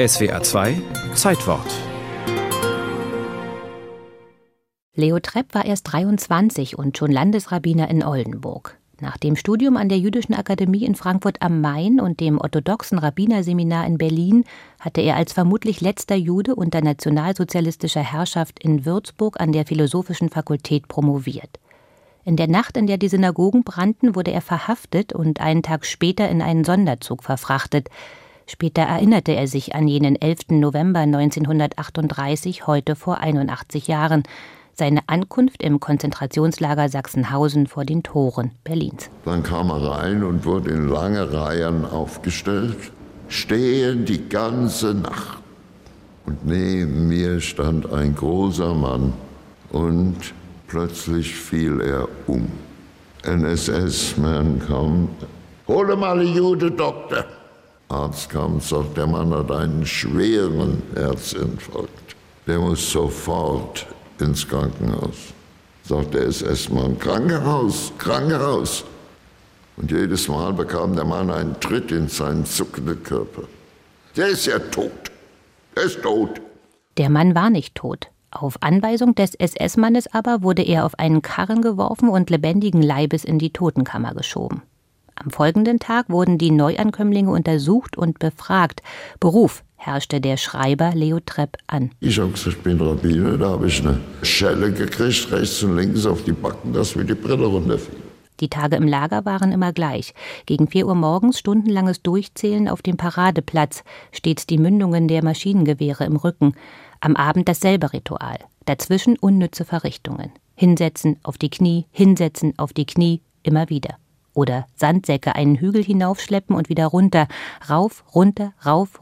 SWR 2 Zeitwort. Leo Trepp war erst 23 und schon Landesrabbiner in Oldenburg. Nach dem Studium an der Jüdischen Akademie in Frankfurt am Main und dem orthodoxen Rabbinerseminar in Berlin hatte er als vermutlich letzter Jude unter nationalsozialistischer Herrschaft in Würzburg an der Philosophischen Fakultät promoviert. In der Nacht, in der die Synagogen brannten, wurde er verhaftet und einen Tag später in einen Sonderzug verfrachtet. Später erinnerte er sich an jenen 11. November 1938, heute vor 81 Jahren. Seine Ankunft im Konzentrationslager Sachsenhausen vor den Toren Berlins. Dann kam er rein und wurde in lange Reihen aufgestellt, stehen die ganze Nacht. Und neben mir stand ein großer Mann und plötzlich fiel er um. Ein SS-Mann kam, hole mal einen Jude-Doktor. Arzt kam und sagt, der Mann hat einen schweren Herzinfarkt. Der muss sofort ins Krankenhaus. Sagt der SS-Mann, Krankenhaus, Krankenhaus. Und jedes Mal bekam der Mann einen Tritt in seinen zuckenden Körper. Der ist ja tot. Der ist tot. Der Mann war nicht tot. Auf Anweisung des SS-Mannes aber wurde er auf einen Karren geworfen und lebendigen Leibes in die Totenkammer geschoben. Am folgenden Tag wurden die Neuankömmlinge untersucht und befragt. Beruf herrschte der Schreiber Leo Trepp an. Ich habe gesagt, ich bin Rabbiner, da habe ich eine Schelle gekriegt, rechts und links auf die Backen, dass mir die Brille runterfiel. Die Tage im Lager waren immer gleich. Gegen 4 Uhr morgens stundenlanges Durchzählen auf dem Paradeplatz, stets die Mündungen der Maschinengewehre im Rücken. Am Abend dasselbe Ritual. Dazwischen unnütze Verrichtungen. Hinsetzen, auf die Knie, hinsetzen, auf die Knie, immer wieder. Oder Sandsäcke einen Hügel hinaufschleppen und wieder runter. Rauf, runter,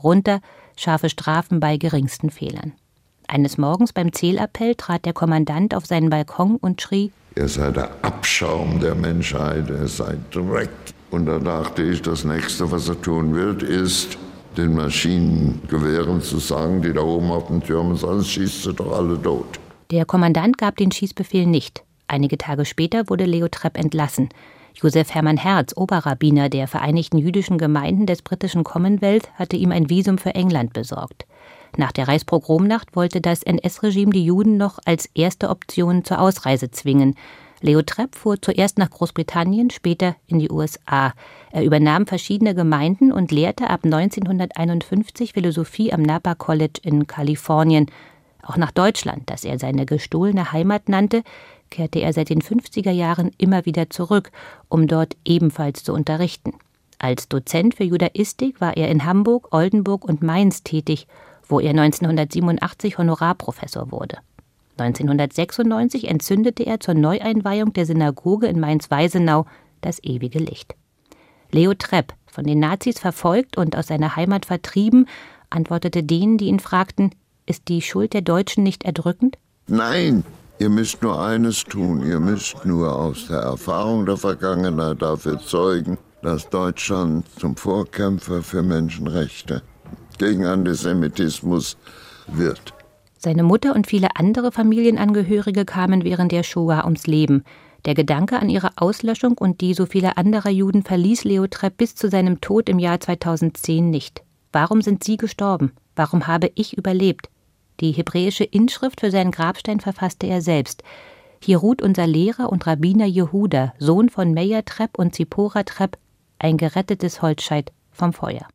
scharfe Strafen bei geringsten Fehlern. Eines Morgens beim Zählappell trat der Kommandant auf seinen Balkon und schrie: Er sei der Abschaum der Menschheit, er sei Dreck. Und da dachte ich, das Nächste, was er tun wird, ist, den Maschinengewehren zu sagen, die da oben auf den Türmen sind, schießt sie doch alle tot. Der Kommandant gab den Schießbefehl nicht. Einige Tage später wurde Leo Trepp entlassen. Josef Hermann Herz, Oberrabbiner der Vereinigten Jüdischen Gemeinden des britischen Commonwealth, hatte ihm ein Visum für England besorgt. Nach der Reichspogromnacht wollte das NS-Regime die Juden noch als erste Option zur Ausreise zwingen. Leo Trepp fuhr zuerst nach Großbritannien, später in die USA. Er übernahm verschiedene Gemeinden und lehrte ab 1951 Philosophie am Napa College in Kalifornien. Auch nach Deutschland, das er seine gestohlene Heimat nannte, kehrte er seit den 50er Jahren immer wieder zurück, um dort ebenfalls zu unterrichten. Als Dozent für Judaistik war er in Hamburg, Oldenburg und Mainz tätig, wo er 1987 Honorarprofessor wurde. 1996 entzündete er zur Neueinweihung der Synagoge in Mainz-Weisenau das ewige Licht. Leo Trepp, von den Nazis verfolgt und aus seiner Heimat vertrieben, antwortete denen, die ihn fragten: Ist die Schuld der Deutschen nicht erdrückend? Nein, ihr müsst nur eines tun. Ihr müsst nur aus der Erfahrung der Vergangenheit dafür zeugen, dass Deutschland zum Vorkämpfer für Menschenrechte gegen Antisemitismus wird. Seine Mutter und viele andere Familienangehörige kamen während der Shoah ums Leben. Der Gedanke an ihre Auslöschung und die so vieler anderer Juden verließ Leo Trepp bis zu seinem Tod im Jahr 2010 nicht. Warum sind sie gestorben? Warum habe ich überlebt? Die hebräische Inschrift für seinen Grabstein verfasste er selbst. Hier ruht unser Lehrer und Rabbiner Jehuda, Sohn von Meir Trepp und Zipora Trepp, ein gerettetes Holzscheit vom Feuer.